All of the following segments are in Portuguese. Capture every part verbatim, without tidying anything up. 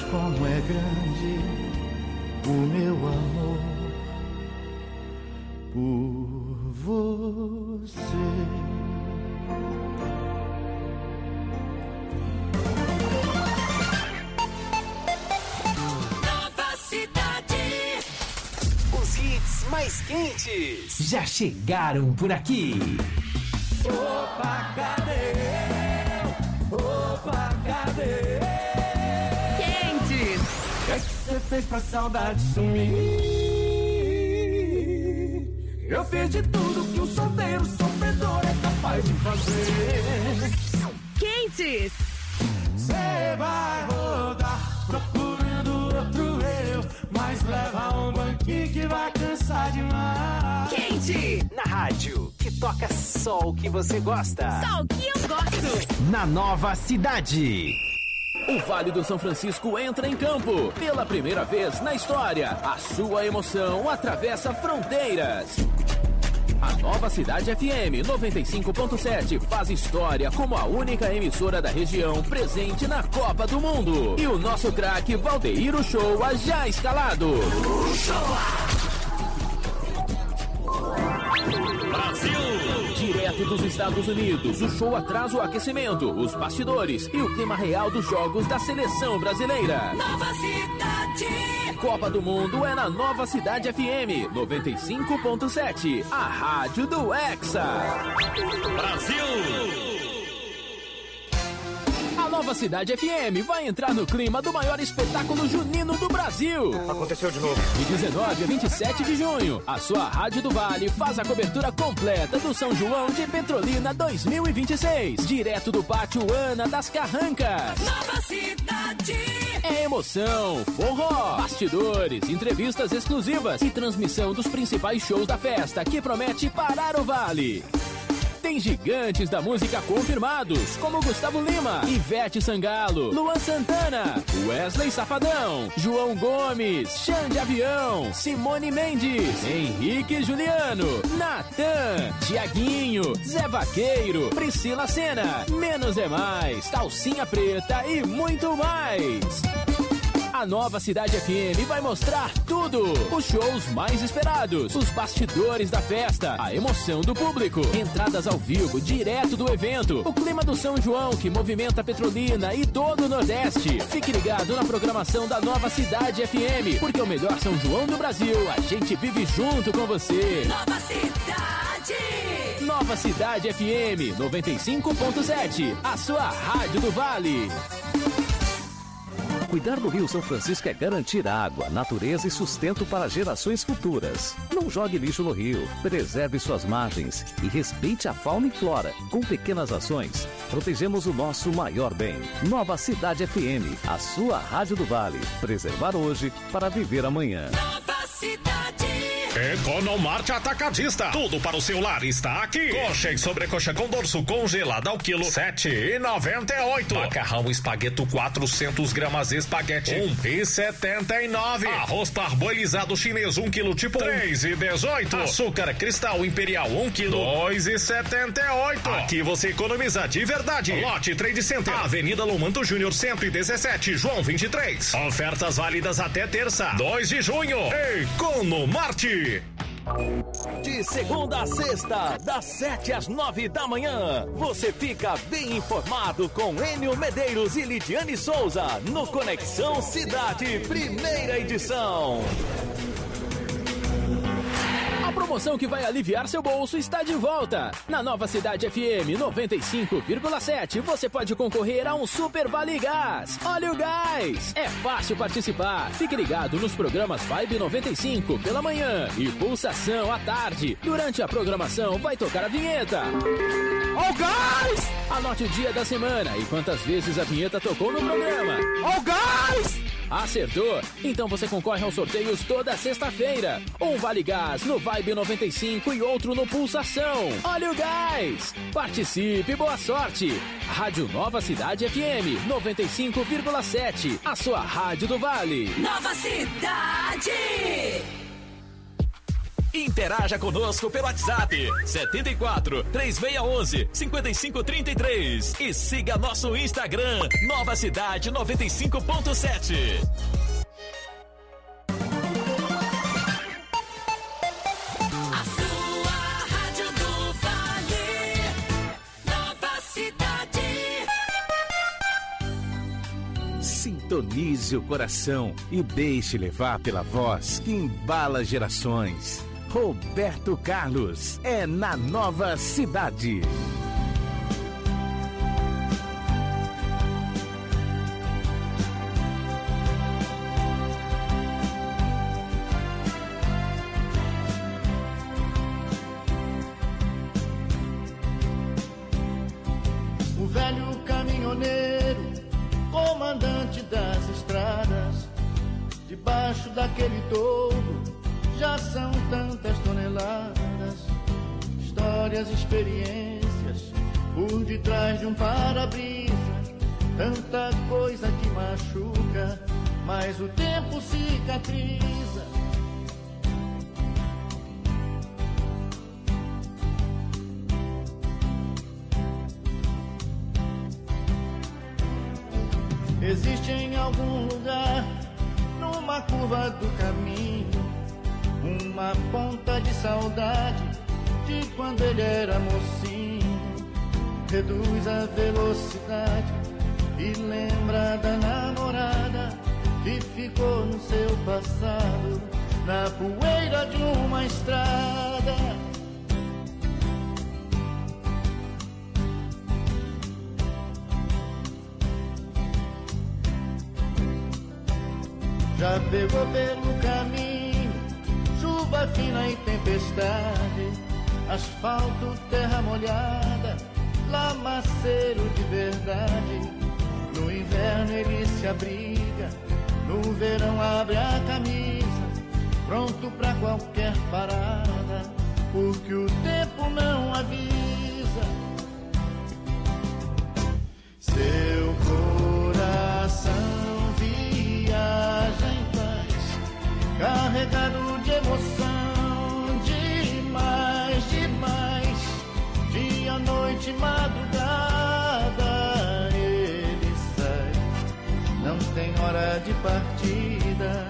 como é grande o meu amor por você. Nova Cidade. Os hits mais quentes já chegaram por aqui. Opa, cadê? Opa, cadê? Quentes. O que é que você fez pra saudade sumir? Eu fiz de tudo que um solteiro sofredor é capaz de fazer. Quentes. Você vai rodar procurando outro eu, mas leva um banquinho que vai cansar demais. Quente. na rádio que toca só o que você gosta. Só o que eu gosto. Na Nova Cidade. O Vale do São Francisco entra em campo. Pela primeira vez na história, a sua emoção atravessa fronteiras. A Nova Cidade F M noventa e cinco ponto sete faz história como a única emissora da região presente na Copa do Mundo. E o nosso craque Valdeir Uchoa já escalado. Brasil! Direto dos Estados Unidos, o show traz o aquecimento, os bastidores e o clima real dos jogos da seleção brasileira. Nova Cidade! Copa do Mundo é na Nova Cidade F M noventa e cinco ponto sete, a rádio do Hexa. Brasil! A Nova Cidade F M vai entrar no clima do maior espetáculo junino do Brasil. Aconteceu de novo. De dezenove a vinte e sete de junho, a sua Rádio do Vale faz a cobertura completa do São João de Petrolina dois mil e vinte e seis, direto do Pátio Ana das Carrancas. Nova Cidade! É emoção, forró, bastidores, entrevistas exclusivas e transmissão dos principais shows da festa que promete parar o Vale. Tem gigantes da música confirmados, como Gustavo Lima, Ivete Sangalo, Luan Santana, Wesley Safadão, João Gomes, Xande Avião, Simone Mendes, Henrique Juliano, Natan, Tiaguinho, Zé Vaqueiro, Priscila Sena, Menos é Mais, Calcinha Preta e muito mais. A Nova Cidade F M vai mostrar tudo. Os shows mais esperados, os bastidores da festa, a emoção do público, entradas ao vivo direto do evento, o clima do São João que movimenta Petrolina e todo o Nordeste. Fique ligado na programação da Nova Cidade F M, porque o melhor São João do Brasil, a gente vive junto com você. Nova Cidade! Nova Cidade F M noventa e cinco ponto sete, a sua rádio do Vale. Cuidar do Rio São Francisco é garantir água, natureza e sustento para gerações futuras. Não jogue lixo no rio, preserve suas margens e respeite a fauna e flora. Com pequenas ações, protegemos o nosso maior bem. Nova Cidade F M, a sua rádio do Vale. Preservar hoje para viver amanhã. Nova Cidade! Economarte Atacadista. Tudo para o seu lar está aqui. Coxa e sobrecoxa com dorso congelada ao quilo sete reais e noventa e oito. Macarrão espagueto quatrocentos gramas espaguete um real e setenta e nove. Arroz parboilizado chinês um quilo tipo três reais e dezoito. Açúcar cristal imperial um quilo dois reais e setenta e oito. Aqui você economiza de verdade. Lote Trade Center, Avenida Lomanto Júnior cento e dezessete, João vinte e três. Ofertas válidas até terça, dois de junho. Economarte. De segunda a sexta, das sete às nove da manhã, você fica bem informado com Enio Medeiros e Lidiane Souza no Conexão Cidade, primeira edição. A promoção que vai aliviar seu bolso está de volta. Na Nova Cidade F M noventa e cinco vírgula sete, você pode concorrer a um Super Vale Gás. Olha o gás! É fácil participar. Fique ligado nos programas Vibe noventa e cinco pela manhã e Pulsação à tarde. Durante a programação vai tocar a vinheta. Ó o gás! Anote o dia da semana e quantas vezes a vinheta tocou no programa. Ó o gás! Acertou? Então você concorre aos sorteios toda sexta-feira. Um Vale Gás no Vibe noventa e cinco e outro no Pulsação. Olha o gás! Participe, boa sorte! Rádio Nova Cidade F M noventa e cinco vírgula sete, a sua rádio do Vale. Nova Cidade! Interaja conosco pelo WhatsApp setenta e quatro, três seis um um, cinco cinco três três e siga nosso Instagram Nova Cidade noventa e cinco ponto sete. A sua Rádio do Vale, Nova Cidade. Sintonize o coração e deixe levar pela voz que embala gerações. Roberto Carlos é na Nova Cidade. O velho caminhoneiro, comandante das estradas, debaixo daquele touro já são tantas toneladas, histórias, experiências, por detrás de um para-brisa, tanta coisa que machuca, mas o tempo cicatriza. Existe em algum lugar, numa curva do caminho, uma ponta de saudade de quando ele era mocinho. Reduz a velocidade e lembra da namorada que ficou no seu passado, na poeira de uma estrada. Já pegou pelo caminho chuva fina e tempestade, asfalto, terra molhada, lamaceiro de verdade. No inverno ele se abriga, no verão abre a camisa, pronto pra qualquer parada, porque o tempo não avisa. Seu coração viaja em paz, carregado de emoção, demais, demais. Dia, noite, madrugada, ele sai, não tem hora de partida.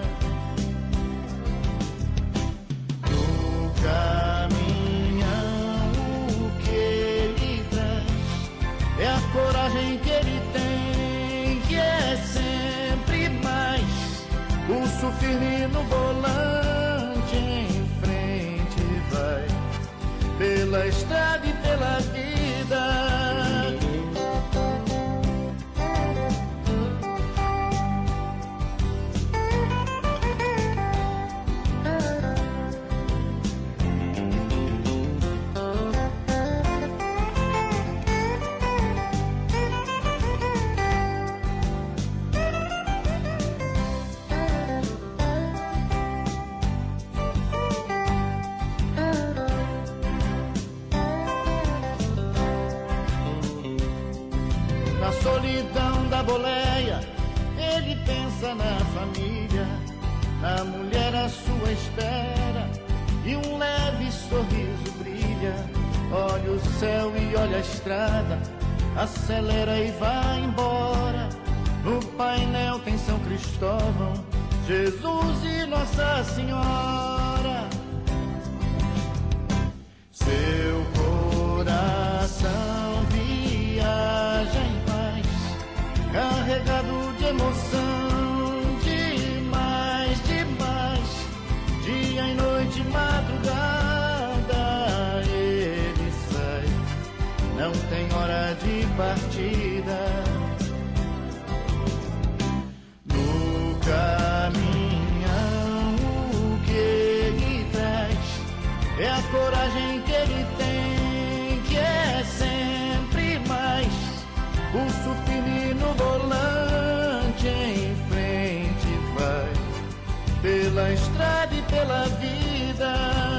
No caminhão o que ele traz é a coragem que ele tem, que é sempre mais. Pulso firme no volante, em frente vai, pela estrada e pela vida. Solidão da boleia, ele pensa na família, na mulher à sua espera, e um leve sorriso brilha. Olha o céu e olha a estrada, acelera e vai embora. No painel tem São Cristóvão, Jesus e Nossa Senhora. Seu coração viaja em carregado de emoção, demais, demais. Dia e noite, madrugada, ele sai, não tem hora de partida. No caminhão o que ele traz é a coragem que ele tem, que é sempre mais. Pulso firme no volante, em frente vai, pela estrada e pela vida.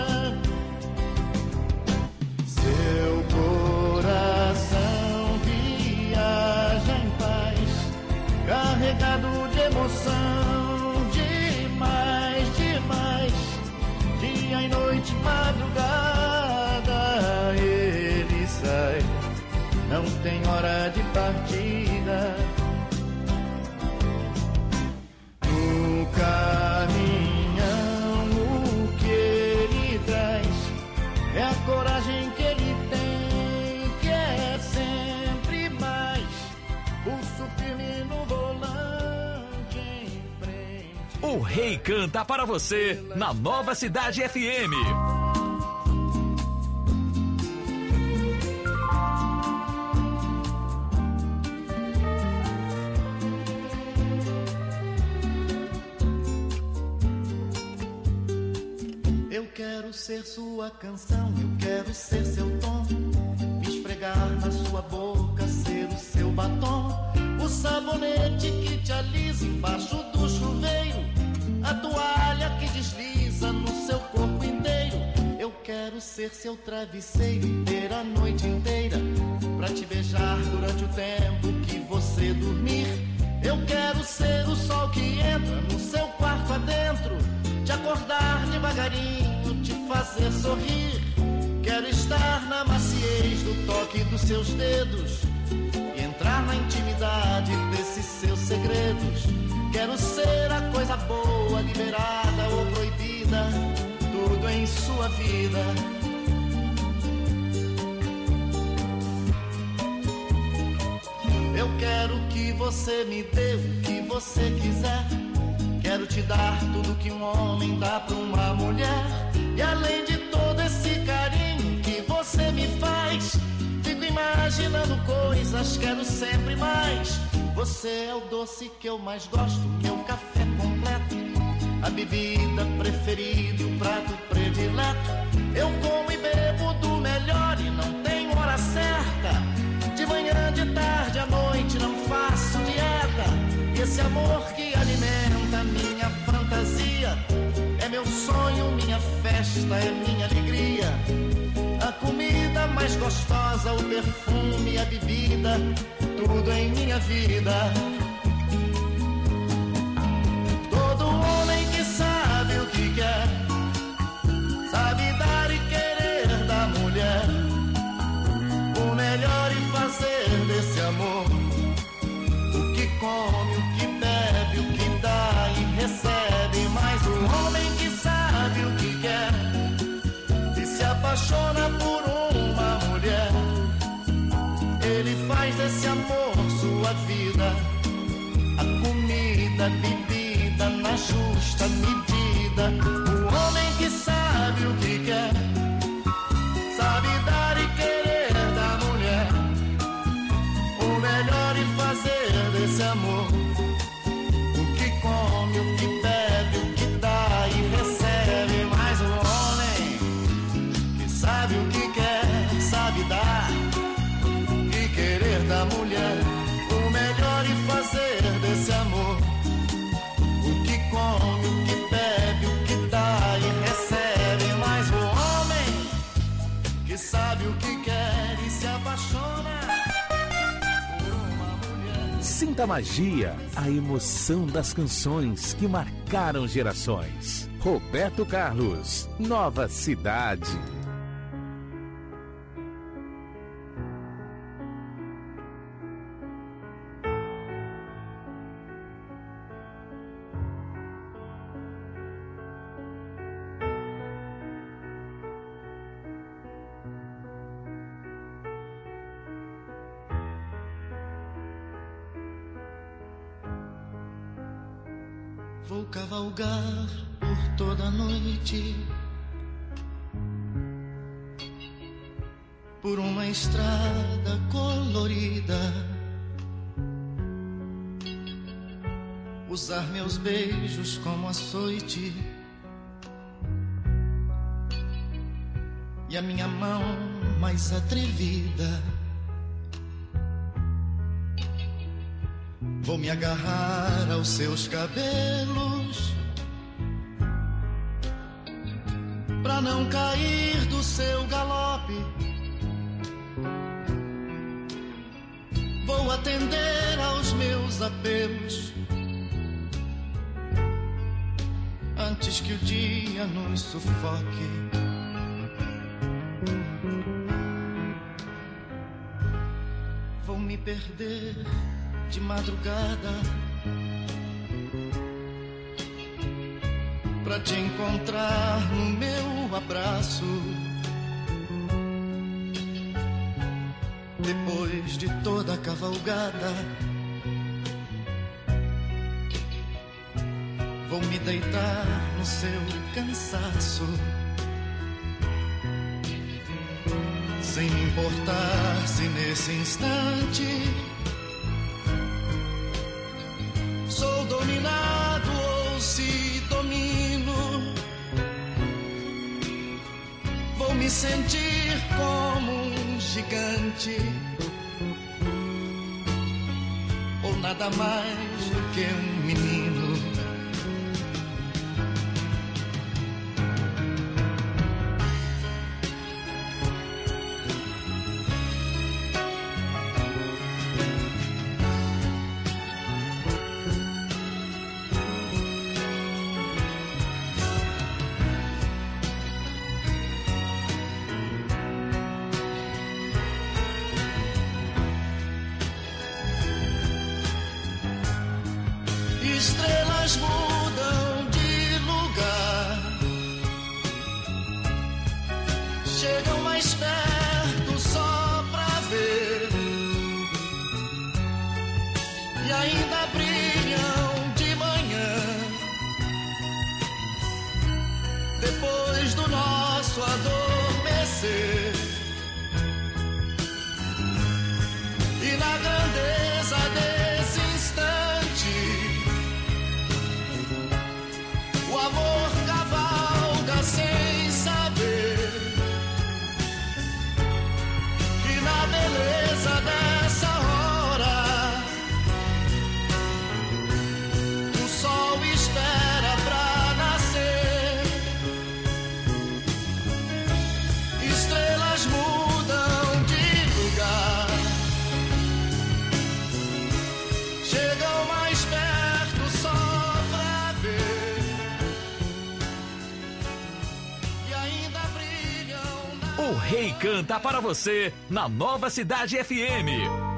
Seu coração viaja em paz, carregado de emoção, demais, demais. Dia e noite, O Rei canta para você na Nova Cidade F M. Eu quero ser sua canção, eu quero ser seu tom, me esfregar na sua boca, ser o seu batom, o sabonete que te alisa embaixo do chuveiro, a toalha que desliza no seu corpo inteiro. Eu quero ser seu travesseiro e ter a noite inteira pra te beijar durante o tempo que você dormir. Eu quero ser o sol que entra no seu quarto adentro, te acordar devagarinho, te fazer sorrir. Quero estar na maciez do toque dos seus dedos e entrar na intimidade desses seus segredos. Quero ser a coisa boa, liberada ou proibida, tudo em sua vida. Eu quero que você me dê o que você quiser. Quero te dar tudo que um homem dá pra uma mulher. E além de todo esse carinho que você me faz, fico imaginando coisas, quero sempre mais. Você é o doce que eu mais gosto, meu café completo, a bebida preferida, o prato predileto. Eu como e bebo do melhor e não tenho hora certa. De manhã, de tarde, à noite não faço dieta. E esse amor que alimenta minha fantasia é meu sonho, minha festa, é minha alegria. A comida mais gostosa, o perfume, a bebida, tudo em minha vida. Todo homem que sabe o que quer, sabe dar e querer da mulher o melhor e fazer desse amor o que come, o que bebe, o que dá e recebe. Mas o homem que sabe o que quer e se apaixona por uma mulher, ele faz desse amor sua vida, a comida, a bebida na justa medida. O homem que sabe o que quer, sabe dar e querer da mulher o melhor e fazer desse amor o que come, o que bebe, o que dá e recebe. Mas o homem que sabe o que quer, sabe dar e querer da mulher o melhor e fazer desse amor o que come, o que bebe, o que dá e recebe. Mas o homem que sabe o que quer e se apaixona por uma mulher. Sinta a magia, a emoção das canções que marcaram gerações. Roberto Carlos, Nova Cidade. Vou cavalgar por toda a noite, por uma estrada colorida, usar meus beijos como açoite e a minha mão mais atrevida. Vou me agarrar aos seus cabelos pra não cair do seu galope. Vou atender aos meus apelos antes que o dia nos sufoque. Vou me perder de madrugada pra te encontrar no meu abraço. Depois de toda a cavalgada, vou me deitar no seu cansaço, sem me importar se nesse instante sou dominado ou se domino. Vou me sentir como um gigante, ou nada mais do que um menino. Estrelas mudam de lugar, chegam mais perto só pra ver, e ainda brilham de manhã, depois do nosso adormecer. E na grandeza desse instante, o amor cavalga sem saber que na beleza dessa hora o sol espera pra nascer. Estrelas mudam de lugar, chegam mais perto só pra ver, e ainda brilham. O Rei canta para você na Nova Cidade F M.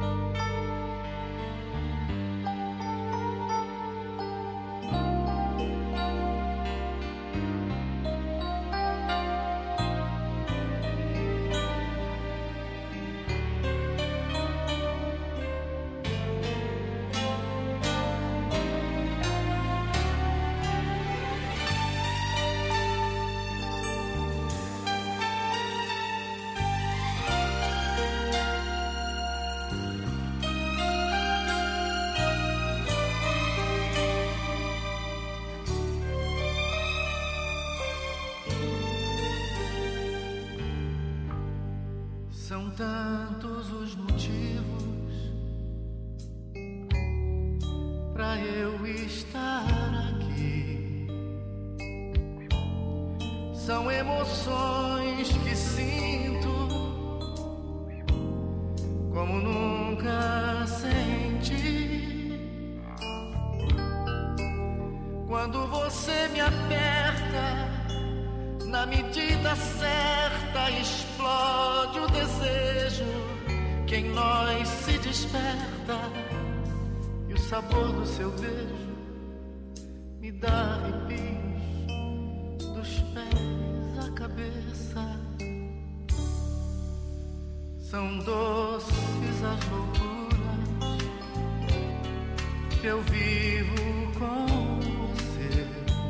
São tantos os motivos pra eu estar aqui, são emoções que sinto como nunca senti. Quando você me aperta na medida certa, explode o desejo que em nós se desperta, e o sabor do seu beijo me dá arrepios dos pés à cabeça. São doces as loucuras que eu vivo com você,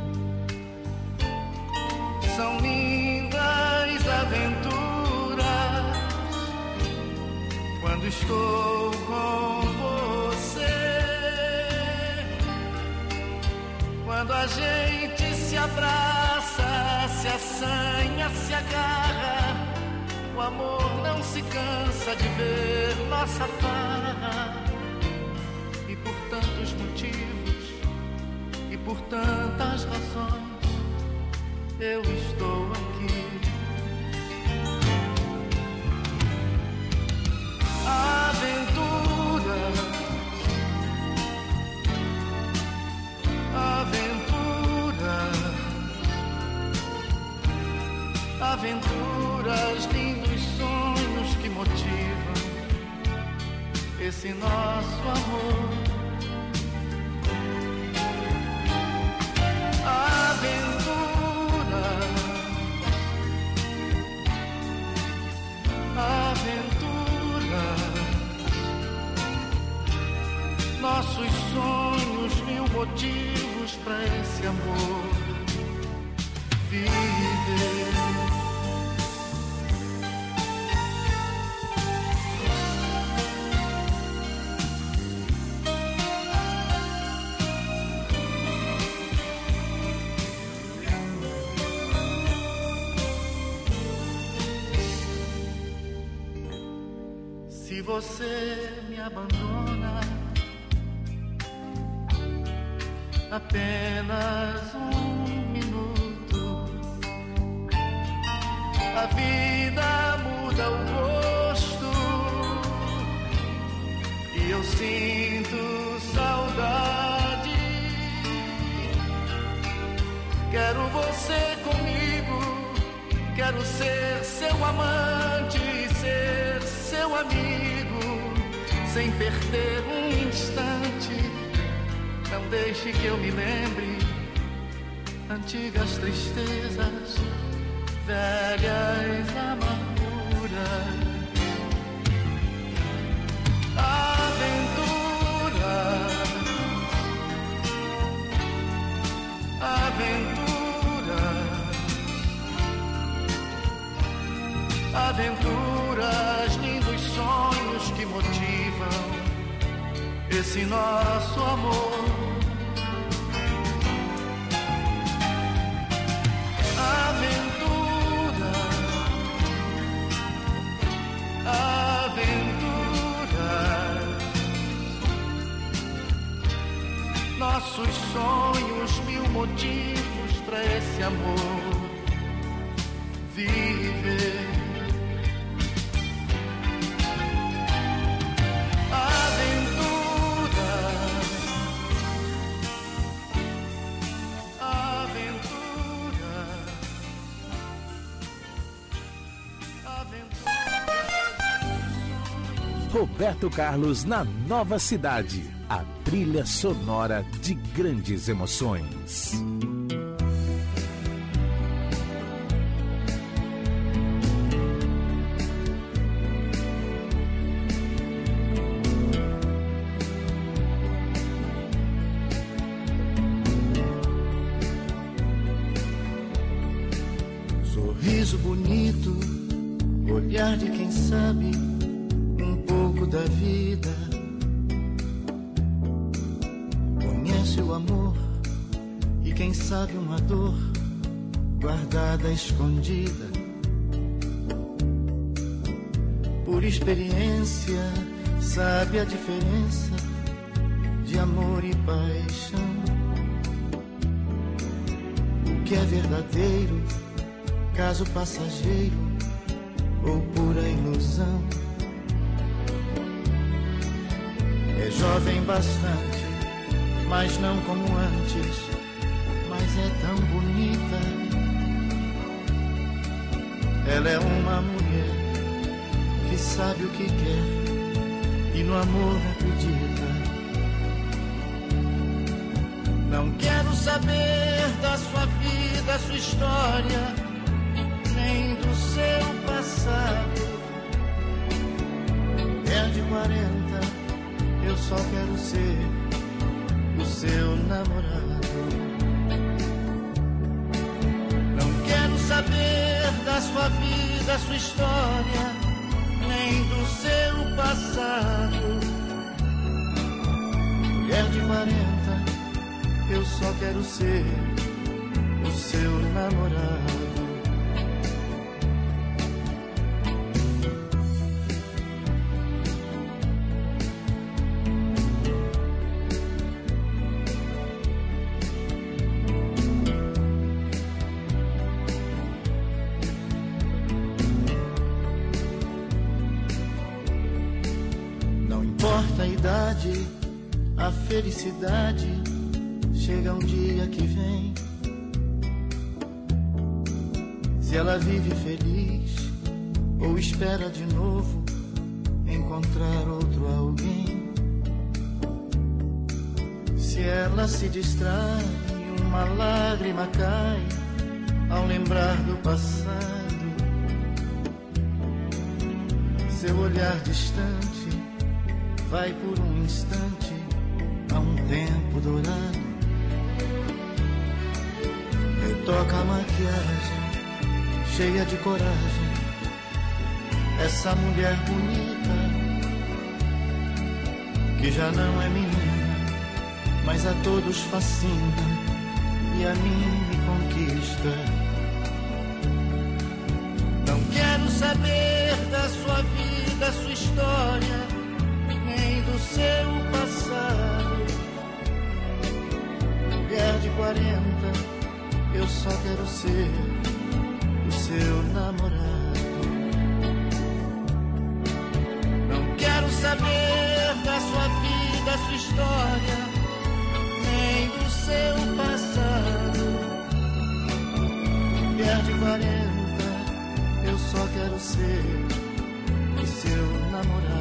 são lindas aventuras quando estou com você. Quando a gente se abraça, se assanha, se agarra, o amor não se cansa de ver nossa farra. E por tantos motivos e por tantas razões eu estou aqui. Aventura, aventura, aventuras, lindos sonhos que motivam esse nosso amor. Aventura, aventura, nossos sonhos, mil motivos motivos pra esse amor viver. Se você me abandona, apenas um minuto, a vida muda o gosto e eu sinto saudade. Quero você comigo, quero ser seu amante, ser seu amigo, sem perder um instante. Não deixe que eu me lembre antigas tristezas, velhas amarguras. Aventura, aventura, aventuras, lindos sonhos que motivam esse nosso amor. Aventura, aventura, nossos sonhos, mil motivos pra esse amor viver. Roberto Carlos na Nova Cidade, a trilha sonora de grandes emoções. Sorriso bonito, olhar de quem sabe da vida, conhece o amor e quem sabe uma dor guardada, escondida. Por experiência sabe a diferença de amor e paixão, o que é verdadeiro, caso passageiro ou pura ilusão. É jovem bastante, mas não como antes, mas é tão bonita. Ela é uma mulher que sabe o que quer e no amor acredita. Não quero saber da sua vida, sua história, nem do seu passado. É de quarenta, eu só quero ser o seu namorado. Não quero saber da sua vida, sua história, nem do seu passado. Mulher de quarenta, eu só quero ser o seu namorado. A felicidade chega um dia que vem. Se ela vive feliz ou espera de novo encontrar outro alguém. Se ela se distrai, uma lágrima cai ao lembrar do passado. Seu olhar distante vai por um instante a um tempo dourado. Retoca a maquiagem, cheia de coragem, essa mulher bonita, que já não é menina, mas a todos fascina e a mim me conquista. Não quero saber da sua vida, sua história, nem do seu passado. Mulher de quarenta, eu só quero ser o seu namorado. Não quero saber da sua vida, sua história, nem do seu passado. Mulher de quarenta, eu só quero ser o seu namorado.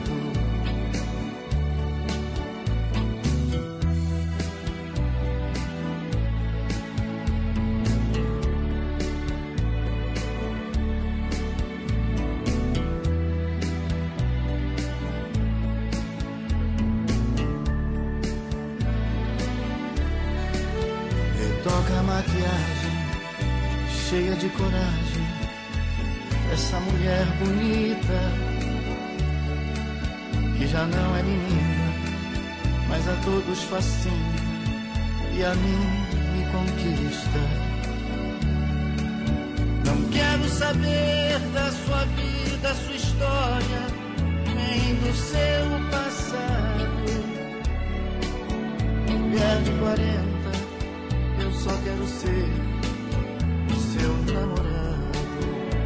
Retoca a maquiagem, cheia de coragem, essa mulher bonita, que já não é menina, mas a todos fascina e a mim me conquista. Não quero saber da sua vida, sua história, nem do seu passado. Mulher de quarenta, eu só quero ser o seu namorado.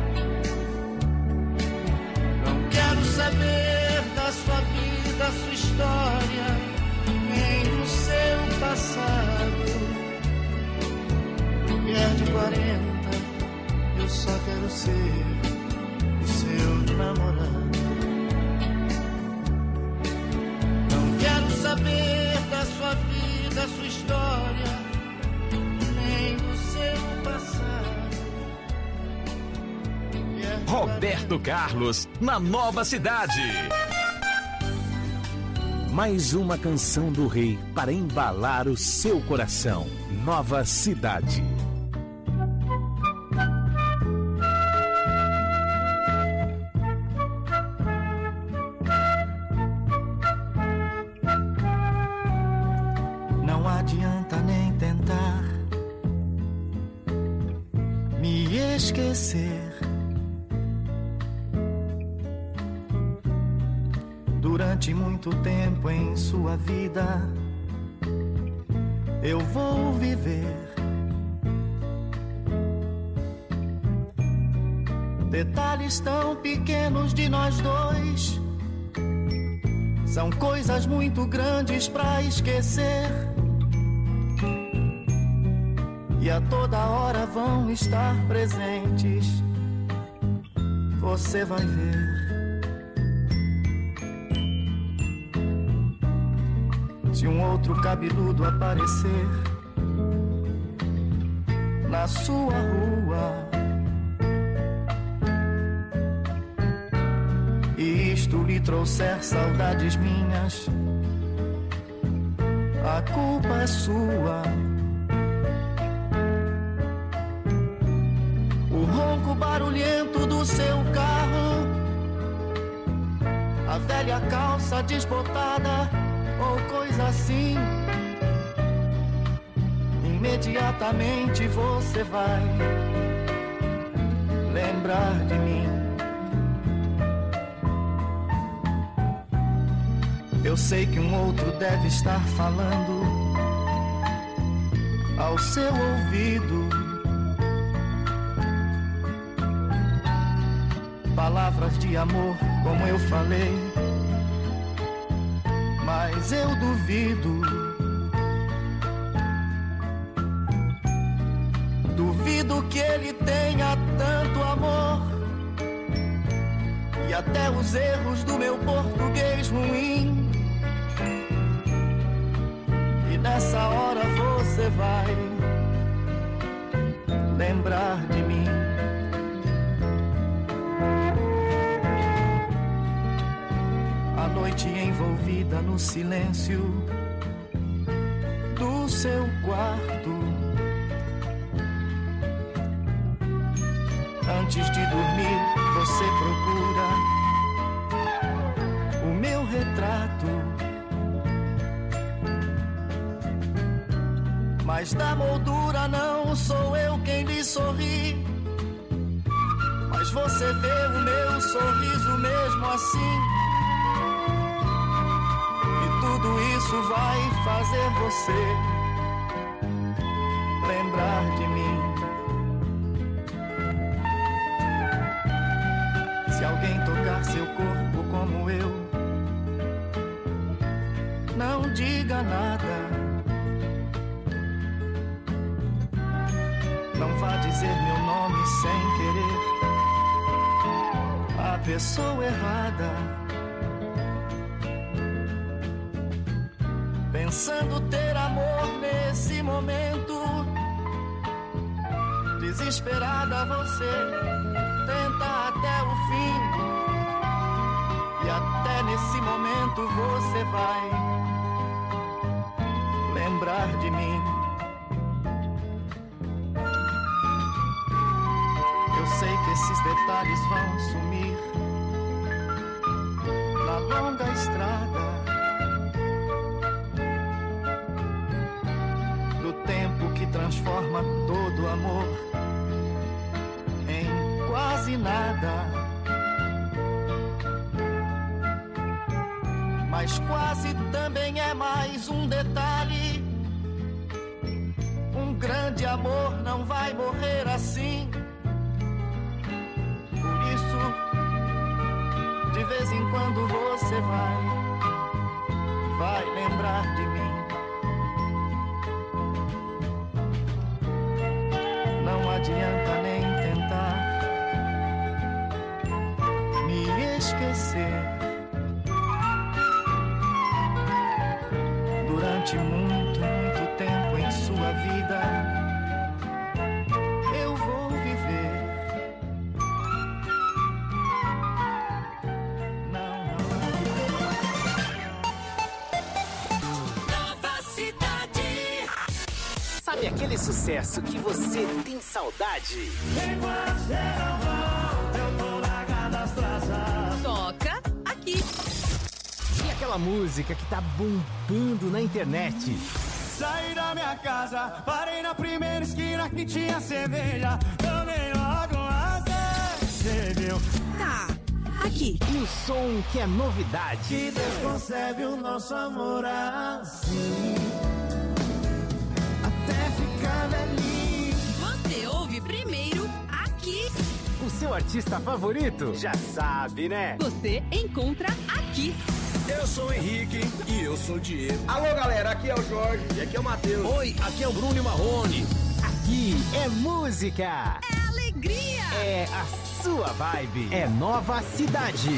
Não quero saber da sua vida, sua história, nem do seu passado. Mulher de quarenta, eu só quero ser o seu namorado. Não quero saber da sua vida, sua história, nem do seu passado. Roberto Carlos, na Nova Cidade. Mais uma canção do rei para embalar o seu coração. Nova Cidade. Não adianta nem tentar me esquecer. Durante muito tempo em sua vida eu vou viver. Detalhes tão pequenos de nós dois são coisas muito grandes pra esquecer, e a toda hora vão estar presentes. Você vai ver. Se um outro cabeludo aparecer na sua rua e isto lhe trouxer saudades minhas, a culpa é sua. O ronco barulhento do seu carro, a velha calça desbotada ou coisa assim, imediatamente você vai lembrar de mim. Eu sei que um outro deve estar falando ao seu ouvido palavras de amor, como eu falei, mas eu duvido. Duvido que ele tenha tanto amor, e até os erros do meu português ruim. E nessa hora você vai lembrar de mim. A noite envolvida no silêncio do seu quarto, Antes de dormir, você procura o meu retrato. Mas da moldura não sou eu quem lhe sorri. Mas você vê o meu sorriso mesmo assim. E tudo isso vai fazer você lembrar de mim. Se alguém tocar seu corpo como eu, não diga nada. Não vá dizer meu nome sem querer a pessoa errada. Pensando ter amor nesse momento, desesperada você tenta até o fim. E até nesse momento você vai lembrar de mim. Eu sei que esses detalhes vão sumir na longa estrada do tempo que transforma todo amor em quase nada. Mas quase também é mais um detalhe. Um grande amor não vai morrer assim. Por isso, de vez em quando você vai, vai lembrar de mim. Não adianta nem tentar me esquecer. Durante muito, muito tempo em sua vida, eu vou viver. Não, não. Nova Cidade. Sabe aquele sucesso que você tem saudade? Enquanto você não volta, eu tô largado as traças. Toca aqui. E aquela música que tá bombando na internet? Saí da minha casa, parei na primeira esquina que tinha cerveja. Tomei logo uma cerveja. Tá, aqui. E o som que é novidade? Que Deus concebe o nosso amor assim, até ficar velhinho. Você ouve primeiro aqui. O seu artista favorito? Já sabe, né? Você encontra aqui. Eu sou o Henrique e eu sou o Diego. Alô, galera, aqui é o Jorge e aqui é o Matheus. Oi, aqui é o Bruno e Marrone. Aqui é música. É alegria. É a sua vibe. É Nova Cidade.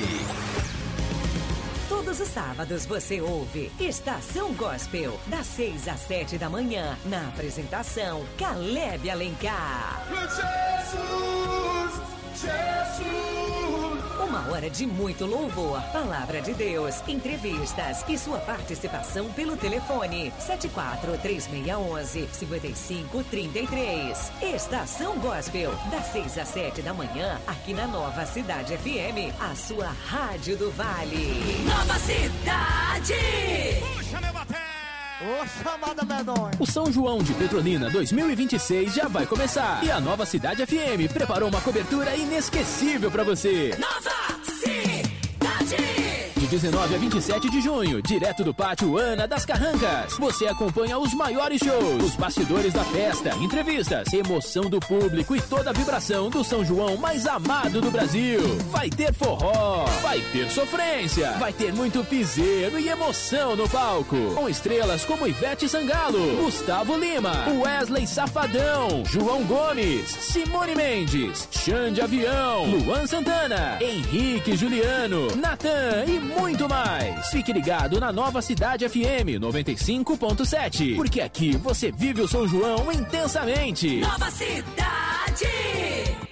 Todos os sábados você ouve Estação Gospel, das seis às sete da manhã, na apresentação Caleb Alencar. Jesus, Jesus. Uma hora de muito louvor, palavra de Deus, entrevistas e sua participação pelo telefone sete quatro três seis um um cinco cinco três três. Estação Gospel, das seis às sete da manhã, aqui na Nova Cidade F M, a sua rádio do Vale. Nova Cidade. Puxa, meu baté. Ô, chamada medonha. O São João de Petrolina dois mil e vinte e seis já vai começar. E a Nova Cidade F M preparou uma cobertura inesquecível pra você. Nova Cidade. De dezenove a vinte e sete de junho, direto do Pátio Ana das Carrancas, você acompanha os maiores shows, os bastidores da festa, entrevistas, emoção do público e toda a vibração do São João mais amado do Brasil. Vai ter forró, vai ter sofrência, vai ter muito piseiro e emoção no palco, com estrelas como Ivete Sangalo, Gustavo Lima, Wesley Safadão, João Gomes, Simone Mendes, Xande Avião, Luan Santana, Henrique Juliano, Natan e muito mais. Fique ligado na Nova Cidade F M noventa e cinco ponto sete, porque aqui você vive o São João intensamente. Nova Cidade.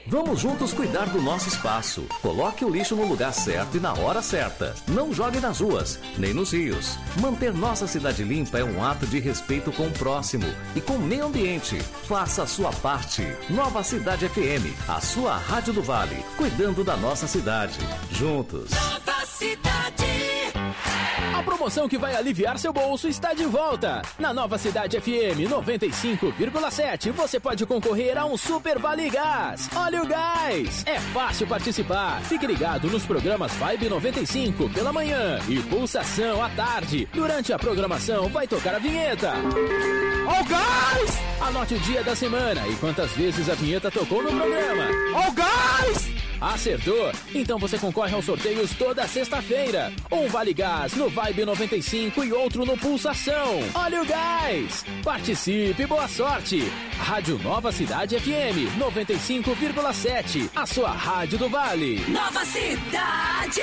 Vamos juntos cuidar do nosso espaço. Coloque o lixo no lugar certo e na hora certa. Não jogue nas ruas, nem nos rios. Manter nossa cidade limpa é um ato de respeito com o próximo e com o meio ambiente. Faça a sua parte. Nova Cidade F M, a sua Rádio do Vale, cuidando da nossa cidade. Juntos. Nova Cidade. A promoção que vai aliviar seu bolso está de volta. Na Nova Cidade F M noventa e cinco vírgula sete, você pode concorrer a um Super Vale Gás. Olha o gás! É fácil participar. Fique ligado nos programas Vibe noventa e cinco pela manhã e Pulsação à tarde. Durante a programação vai tocar a vinheta. Ó o gás! Anote o dia da semana e quantas vezes a vinheta tocou no programa. Ó o gás! Acertou? Então você concorre aos sorteios toda sexta-feira. Um Vale Gás no Vibe noventa e cinco e outro no Pulsação. Olha o gás! Participe, boa sorte! Rádio Nova Cidade F M noventa e cinco vírgula sete, a sua rádio do Vale. Nova Cidade!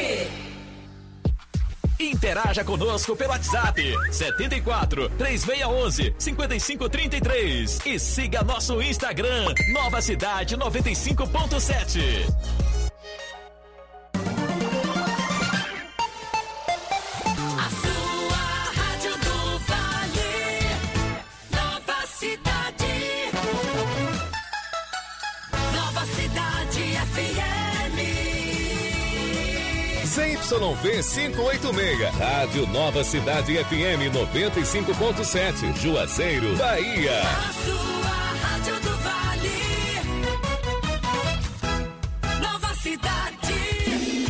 Interaja conosco pelo WhatsApp setenta e quatro, três seis um um, cinco cinco três três e siga nosso Instagram Nova Cidade noventa e cinco ponto sete. A sua Rádio do Vale. Nova Cidade. Nova Cidade F M. Z Y V quinhentos e oitenta e seis, Rádio Nova Cidade F M noventa e cinco ponto sete, Juazeiro, Bahia. A sua Rádio do Vale. Nova Cidade.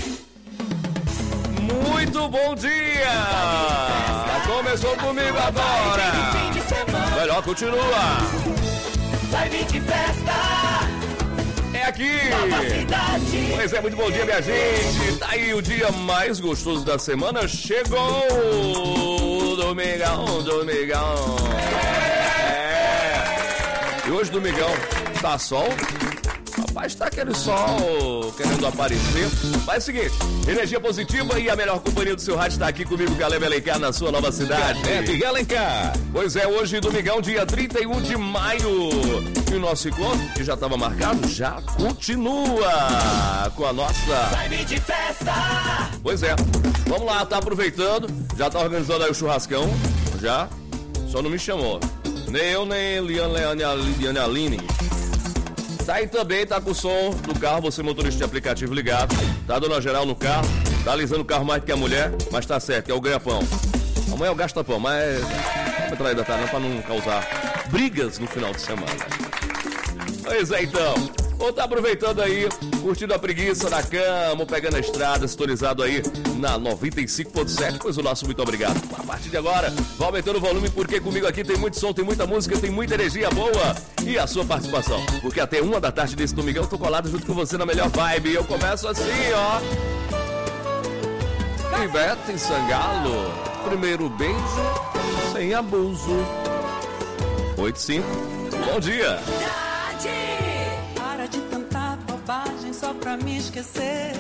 Muito bom dia! Começou comigo agora! Melhor continua! Vai vir de festa! É aqui! Pois é, muito bom dia, minha gente! Tá aí o dia mais gostoso da semana, chegou! Domingão, domingão! É! E hoje, domingão, tá sol? Rapaz, tá aquele sol querendo aparecer. Mas é o seguinte, energia positiva e a melhor companhia do seu rádio está aqui comigo, Galeb Alencar, na sua nova cidade. Galeb Alencar. Pois é, hoje, domingão, dia trinta e um de maio. E o nosso encontro, que já estava marcado, já continua com a nossa... Vibe de festa! Pois é, vamos lá, tá aproveitando, já tá organizando aí o churrascão, já, só não me chamou. Nem eu, nem Liane Aline. Tá aí também, tá com o som do carro, você motorista de aplicativo ligado, tá dando a geral no carro, tá alisando o carro mais do que a mulher, mas tá certo, é o ganha-pão. Amanhã é o gasta-pão, mas vamos entrar ainda, tá, não, pra não causar brigas no final de semana. Pois é, então, ou tá aproveitando aí, curtindo a preguiça na cama, pegando a estrada, sintonizado aí na noventa e cinco ponto sete, pois o nosso muito obrigado. A partir de agora, vai aumentando o volume, porque comigo aqui tem muito som, tem muita música, tem muita energia boa e a sua participação. Porque até uma da tarde desse domingão eu tô colado junto com você na melhor vibe. E eu começo assim, ó. Ivete Sangalo, primeiro beijo sem abuso. oito e cinco, bom dia. Para de tanta bobagem só pra me esquecer.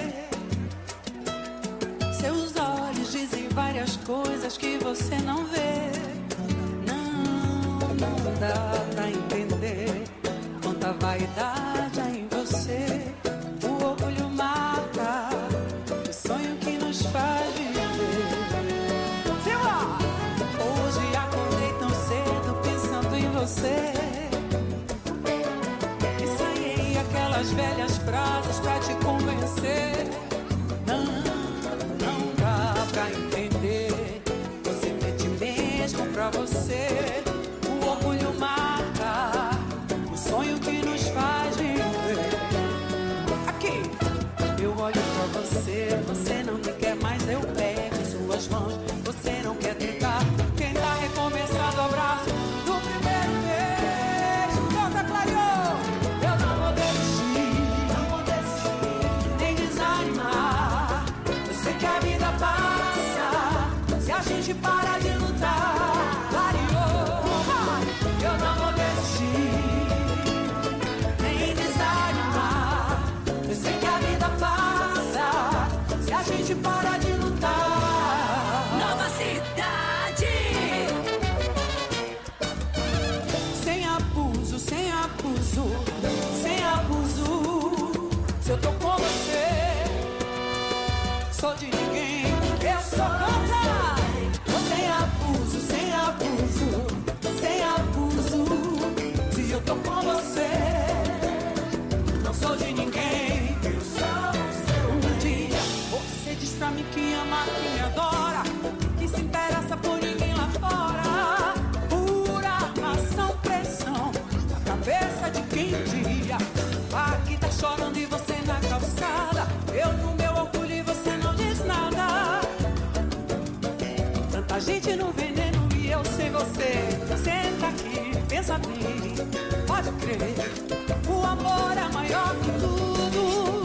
Seus olhos dizem várias coisas que você não vê. Não, não dá pra entender quanta vaidade há em você. O orgulho mata o sonho que nos faz viver. Hoje acordei tão cedo pensando em você. Aquelas velhas frases pra te convencer. Não, não dá pra entender. Você mente mesmo pra você. O orgulho mata o sonho que nos faz viver. Aqui, eu olho pra você. Você não me quer mais, eu pego em suas mãos. Você não quer tentar. Quem tá recomeçando o abraço do primeiro beijo. Canta, clareou. Eu não vou desistir, não vou desistir, nem desistir. Quem diria? Aqui tá chorando e você na calçada. Eu no meu orgulho e você não diz nada. Tanta gente no veneno e eu sem você. Senta aqui, pensa bem. Pode crer, o amor é maior que tudo.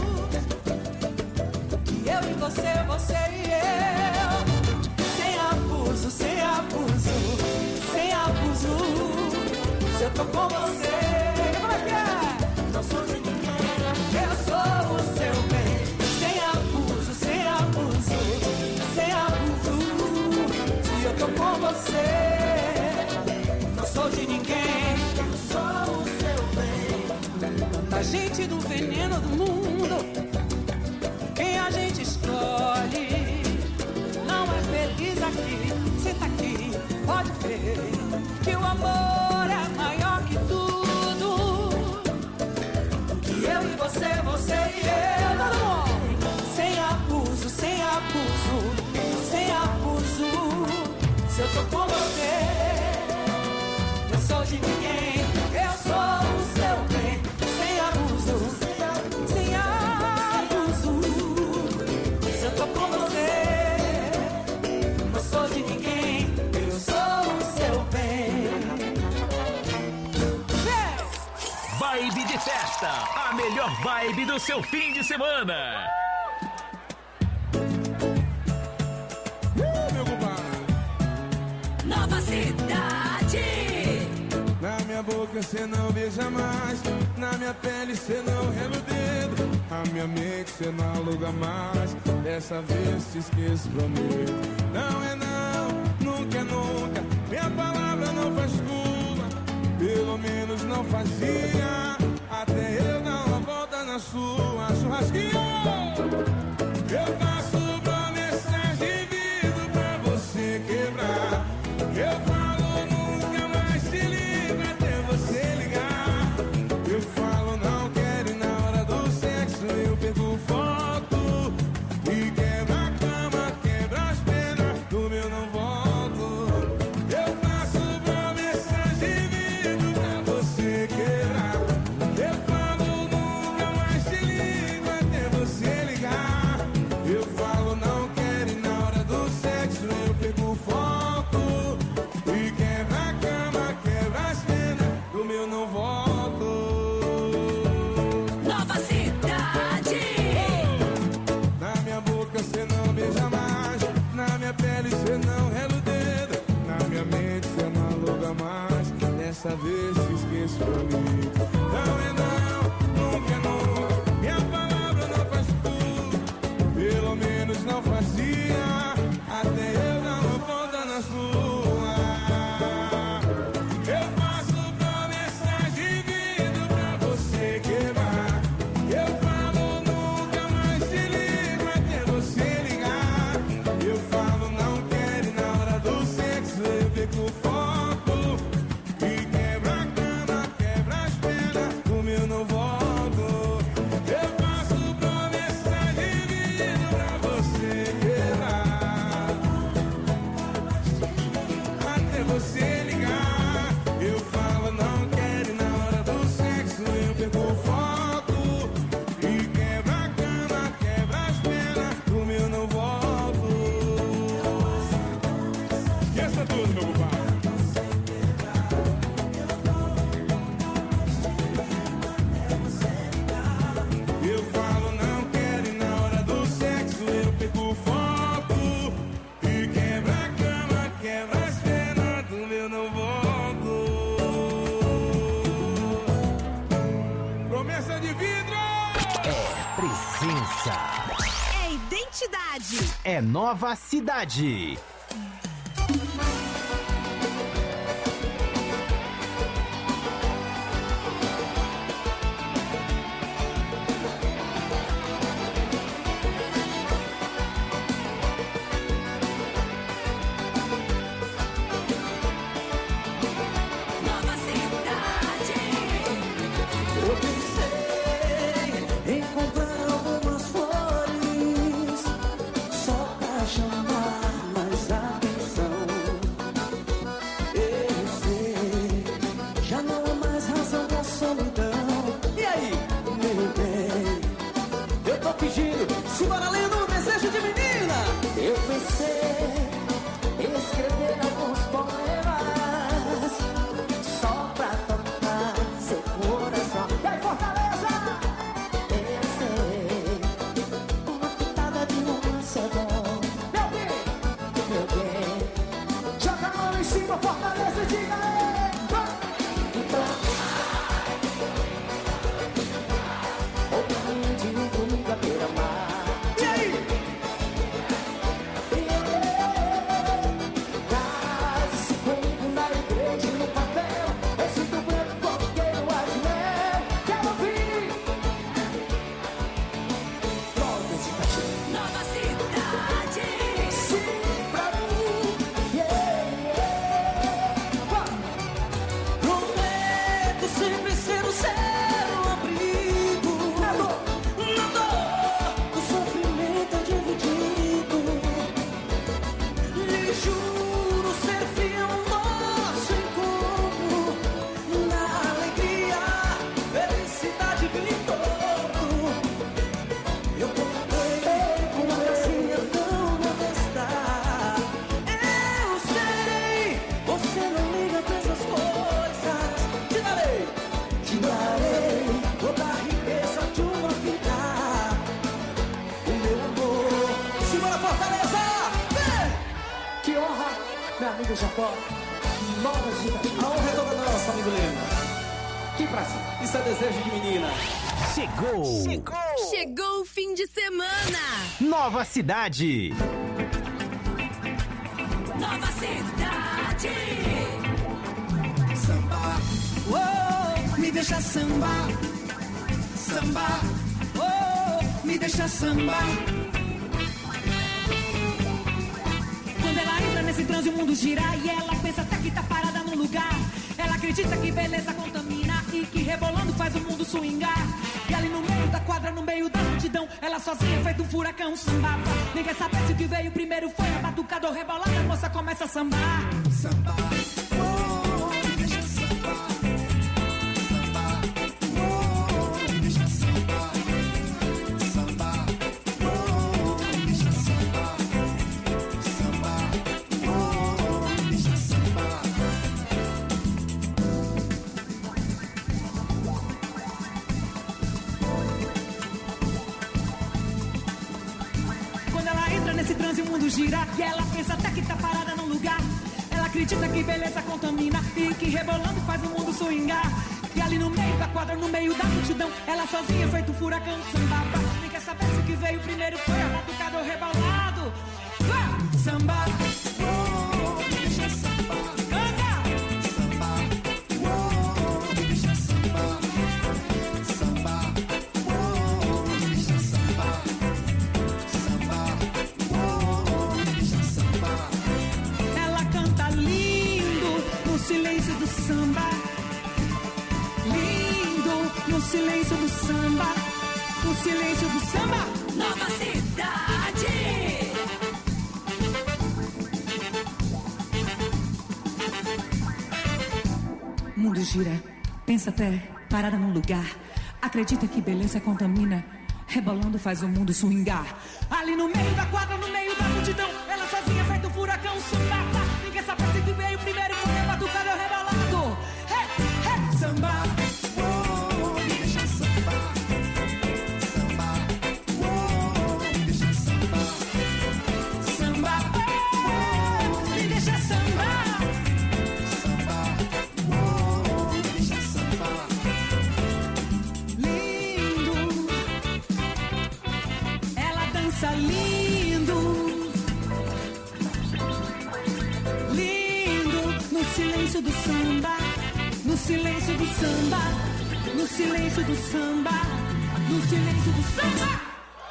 Que eu e você, você e eu. Sem abuso, sem abuso, sem abuso. Se eu tô com você, como é que é? Não sou de ninguém, eu sou o seu bem. Sem abuso, sem abuso, sem abuso. Se eu tô com você, não sou de ninguém, eu sou o seu bem. Tanta gente do veneno do mundo, quem a gente escolhe não é feliz aqui. Senta aqui, pode crer que o amor é maior que tudo. Que eu e você, você e eu, todo mundo. Sem abuso, sem abuso, sem abuso. Se eu tô com você, eu sou de ninguém, eu sou o seu bem. Sem abuso, sem abuso. Se eu tô com você, não sou de ninguém, eu sou o seu bem. Vibe de festa, a melhor vibe do seu fim de semana. Nova Cidade. Na minha boca cê não beija mais, na minha pele cê não rela o dedo, a minha mente cê não aluga mais. Dessa vez te esqueço, prometo. Não é não, nunca é nunca. Minha palavra não faz curva, pelo menos não fazia. Até eu dar uma volta na sua churrasquinha. Eu faço promessas de vidro pra você quebrar. Eu falo nunca mais te ligo até você ligar. Eu falo não quero e na hora do sexo eu perco o foco. E quebra a cama, quebra as penas, do meu não volto. Eu faço promessas de vidro pra você quebrar. Eu falo nunca mais te ligo até você ligar. Eu falo não quero e na hora do sexo eu perco o foco. E quebra a cama, quebra as penas, do meu não volto. Nova Cidade. Na minha boca cê não beija mais, na minha pele cê não rela o dedo, na minha mente cê não aluga mais. Dessa vez te esqueço comigo. Não é não, nunca é nunca. Minha palavra não faz tudo, pelo menos não fazia. Até eu dar uma volta na sua. Eu faço promessas de vidro pra você quebrar. Eu falo nunca mais te ligo até você ligar. Eu falo não quero e na hora do sexo eu perco o foco. E quebra a cama, quebra as penas, do meu não volto. Eu faço promessas de vidro pra você quebrar. Até você ligar. Eu falo não quero e na hora do sexo eu perco o foco. E quebra a cama, quebra as penas, do meu não volto. Esqueça tudo, meu compadre. Eu falo não quero e na hora do sexo eu perco o foco. E quebra a cama, quebra as penas, do meu não volto. Promessa de vidro! É presença. É identidade. É Nova Cidade. Nova Cidade. Eu pensei em comprar algumas flores só pra chamar, mas de Jacó, Nova Gira. A honra é toda nossa, amigo Lima. Que prazer. Isso é desejo de menina. Chegou! Chegou! Chegou o fim de semana! Nova Cidade! Nova Cidade! Samba, oh, me deixa sambar. Samba, oh, me deixa sambar. Quando ela entra nesse transe, o mundo gira e ela pensa até que tá parada num lugar. Ela acredita que beleza contamina e que rebolando faz o mundo swingar. E ali no meio da quadra, no meio da multidão, ela sozinha feito um furacão sambava. Nem quer saber se o que veio primeiro foi a batucada ou rebolada, a moça começa a sambar. Sambar, oh, deixa sambar. Sambar, oh, deixa sambar. Sambar, oh, deixa sambar. Sambar, oh, deixa sambar. Quando ela entra nesse transe, o mundo gira e ela pensa até que tá parada num lugar. Ela acredita que beleza contamina e que rebolando faz o mundo swingar. E ali no meio da quadra, no meio da multidão, ela sozinha feito um furacão sambava. Nem quer saber se o que veio primeiro foi a batucada ou rebolado. Vá, samba, oh, deixa sambar. Canta! Samba, oh, deixa sambar. Samba, oh, deixa sambar. Samba, oh, deixa sambar. Ela canta lindo no silêncio do samba. Lindo no silêncio do samba. No silêncio do samba. Nova Cidade! O mundo gira, pensa até parada num lugar. Acredita que beleza contamina, rebolando faz o mundo swingar. Ali no meio da quadra, no meio da multidão, ela sozinha feito um furacão sambava. Ninguém sabe se que veio primeiro foi a batucada ou rebolado. Hey, hey, samba, oh, me deixa sambar. Samba, oh, me deixa sambar. Samba, oh, me deixa sambar. Samba, oh, me deixa sambar. Lindo, ela dança lindo. Lindo, no silêncio do samba. No silêncio do samba. No silêncio do samba. No silêncio do samba.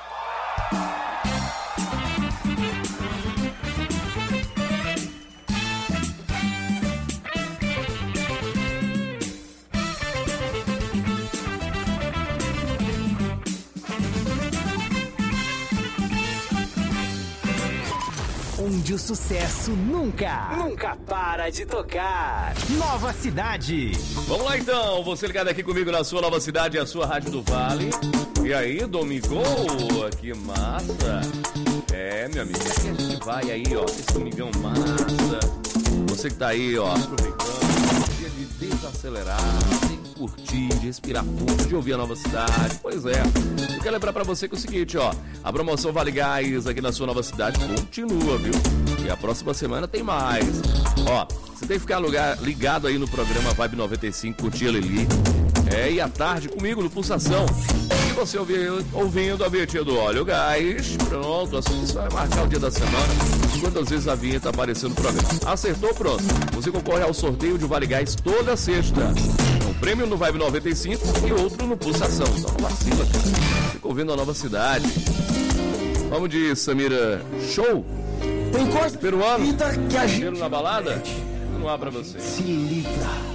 Onde o sucesso nunca, nunca para de tocar. Nova Cidade. Vamos lá então, você ligado aqui comigo na sua Nova Cidade, a sua Rádio do Vale. E aí, Domingo, que massa. É, meu amigo, aqui a gente vai aí, ó, esse domingão massa. Você que tá aí, ó, aproveitando, dia de desacelerar, de curtir, de respirar fundo, de ouvir a Nova Cidade. Pois é, eu quero lembrar pra você que é o seguinte, ó, a promoção Vale Gás aqui na sua Nova Cidade continua, viu? E a próxima semana tem mais. Ó, você tem que ficar lugar, ligado aí no programa Vibe noventa e cinco, curtir a Lili. É, e à tarde comigo no Pulsação. E você ouvindo, ouvindo a vinheta do Óleo Gás. Pronto, assim você vai marcar o dia da semana. Quantas vezes a vinheta apareceu no programa. Acertou, pronto. Você concorre ao sorteio de Vale Gás toda sexta. Um prêmio no Vibe noventa e cinco e outro no Pulsação. Então não vacila, cara. Fica ouvindo a Nova Cidade. Vamos de Samira Show. Tem coisa peruano que a gente... na balada? Não há pra você. Se liga.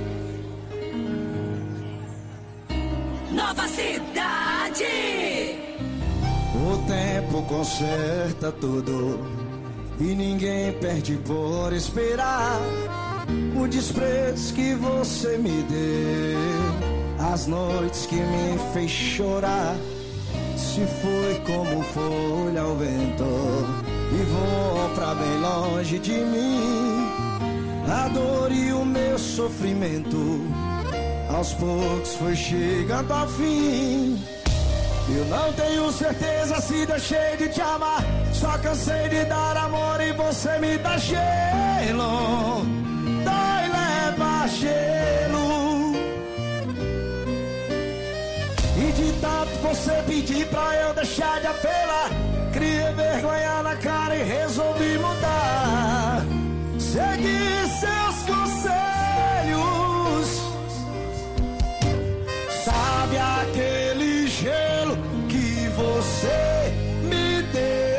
Nova Cidade! O tempo conserta tudo e ninguém perde por esperar. O desprezo que você me deu, as noites que me fez chorar, se foi como folha ao vento e voou pra bem longe de mim. A dor e o meu sofrimento aos poucos foi chegando ao fim. Eu não tenho certeza se deixei de te amar. Só cansei de dar amor e você me dá gelo. Dói, leva gelo. E de tanto você pedir pra eu deixar de apelar, criei vergonha na cara e resolvi mudar. Segui seus conselhos. Sabe aquele gelo que você me deu?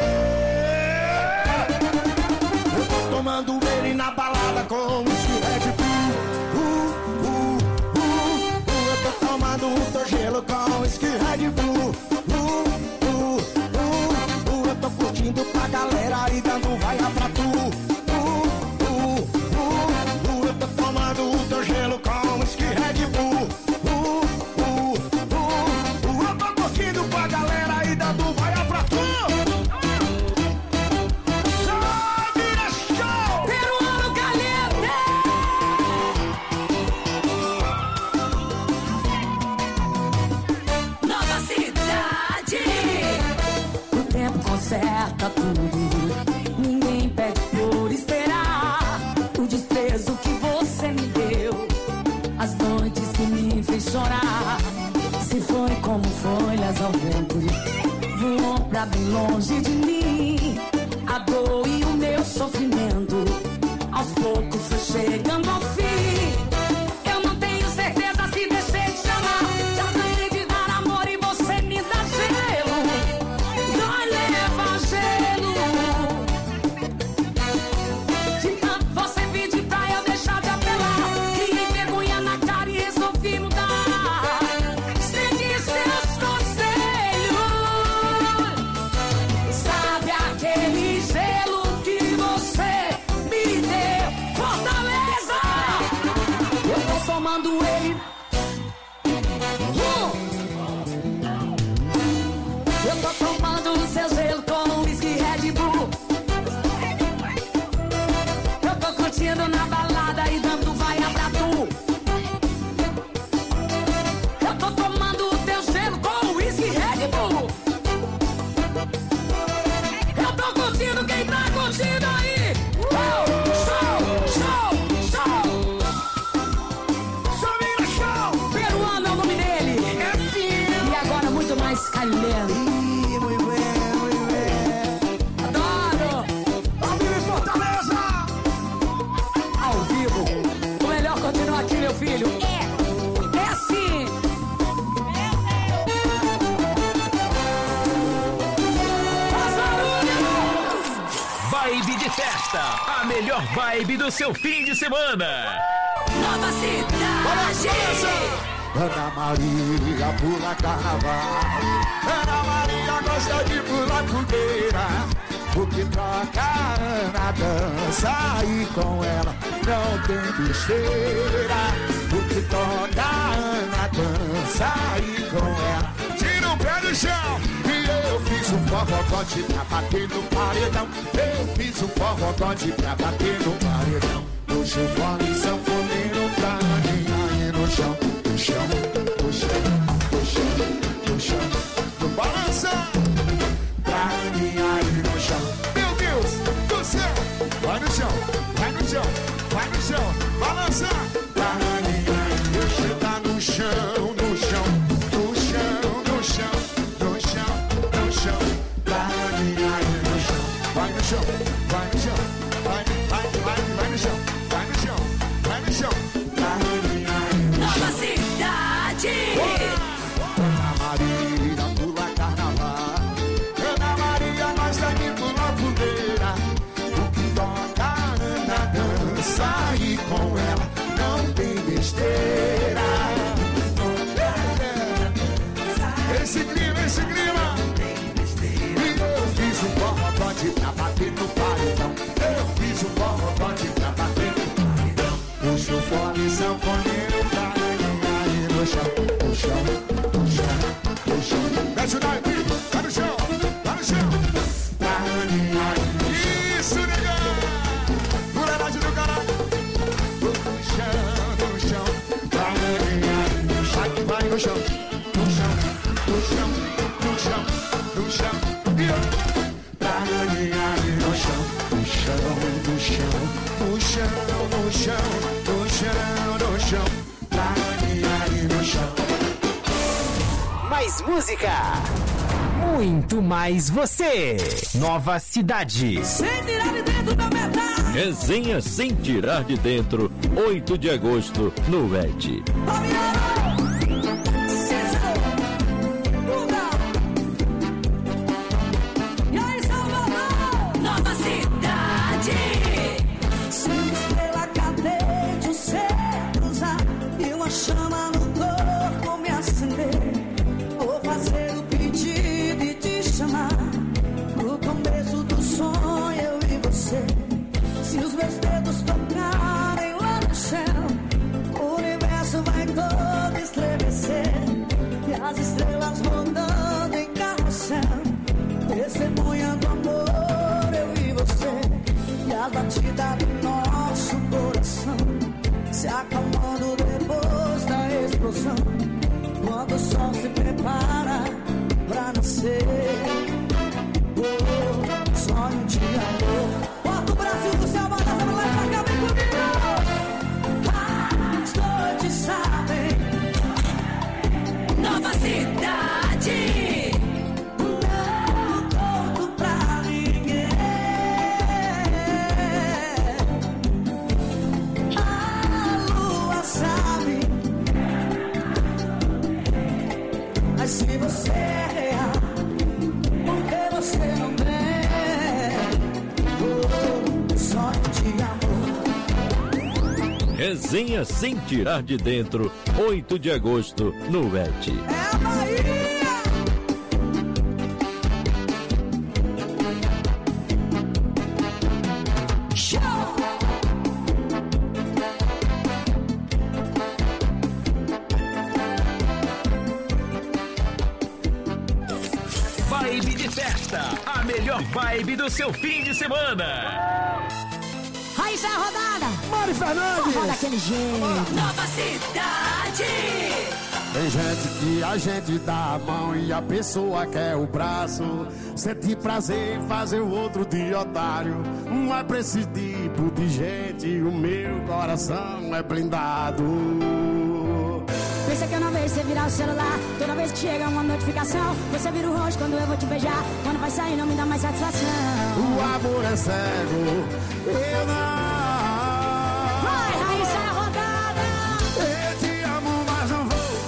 Eu tô tomando ele na balada com whisky Red Bull. Uh, uh, uh, uh. Eu tô tomando o teu gelo com whisky Red Bull. Uh, uh, uh, uh. Eu tô curtindo com a galera e dando vaia pra tu. Uh, uh, uh, uh. Eu tô tomando o teu gelo com whisky Red Bull. Conserta tudo, ninguém pede por esperar. O desprezo que você me deu, as noites que me fez chorar. Se foi como folhas ao vento, voou pra bem longe de mim. A dor e o meu sofrimento, aos poucos foi chegando ao fim. Eu não tenho certeza se deixei de chamar. Já cansei de dar amor e você me dá gelo. Tomando ele. Uh! Eu tô tomando o seu gelo com whisky Red Bull. Eu tô curtindo na balada e dando vaia pra tu. Eu tô tomando o teu gelo com whisky Red Bull. Eu tô curtindo, quem tá curtindo aí? Uh! Show, show, show. Calhando. Muito bem, muito bem. Adoro! Ao vivo em Fortaleza! Ao vivo. O melhor continua aqui, meu filho. É, é assim. Faz barulho! Vibe de festa. A melhor vibe do seu fim de semana. Nova Cidade. Ana Maria pula carnaval. Ana Maria gosta de pular fogueira. O que toca a Ana dança e com ela não tem besteira. O que toca a Ana dança e com ela tira o pé do chão. E eu fiz um forrocote pra bater no paredão. Eu fiz um forrocote pra bater no paredão. Puxa o fone sanfoneiro pra mim aí no chão. No chão, no chão, no chão, no chão, no balança. Pra mim aí no chão. Meu Deus do céu. Vai no chão, vai no chão, vai no chão. Balança. Pra mim aí no chão. Tá no chão, no chão, no chão, no chão, no chão, no chão. Pra mim aí no chão. Vai no chão, vai no chão. Vai, vai, vai, vai no chão. Vai no chão, vai no chão. Pra mim aí no chão. Nova Cidade. Ana Maria pula carnaval. Ana Maria gosta de pular fogueira. O que toca a Ana dança e com ela não tem besteira. Esse clima, esse clima. E eu fiz um forrocote pra bater no paredão. Eu fiz um forrocote pra bater no paredão. Puxa o fone sanfoneiro pra aí no chão, no chão, no chão, no chão. Desce o naipe, vai no chão, vai no chão. Isso, negão! Mulheragem do caralho. No chão, no chão. Vai no chão, no chão, no chão, no mais música. Muito mais você. Nova Cidade. Sem tirar de dentro da metade. Resenha Sem Tirar de Dentro, oito de agosto, no E D. E aí, Salvador? Nova Cidade. Se uma estrela cadente o céu cruzar e uma chama no corpo me acender, vou fazer o pedido e te chamar. No começo do sonho, eu e você. Se os meus dedos tocarem lá no céu, o universo vai todo estremecer. E as estrelas rodando em carrossel, testemunhando amor, eu e você. E a batida do nosso coração se acalmando depois da explosão, quando o sol se prepara pra nascer. Oh, sonho de amor. Bota o Brasil do céu, bota essa mulher pra cá, vem comigo. As noites sabem. Nova Cidade. Não conto pra ninguém. A lua sabe. Mas se você é real, por que você não vem? Oh, sonho de amor. Resenha Sem Tirar de Dentro, oito de agosto, no E D. É a Bahia! Show! Vibe de festa, a melhor vibe do seu fim de semana. Raíssa rodada! Mari Fernandes! Forró daquele jeito! Nova Cidade! Tem gente que a gente dá a mão e a pessoa quer o braço. Sente prazer em fazer o outro de otário. Não é pra esse tipo de gente, o meu coração é blindado. Pensa que eu não vejo você virar o celular. Toda vez que chega uma notificação, você vira o rosto quando eu vou te beijar. Quando vai sair não me dá mais satisfação. O amor é cego, eu não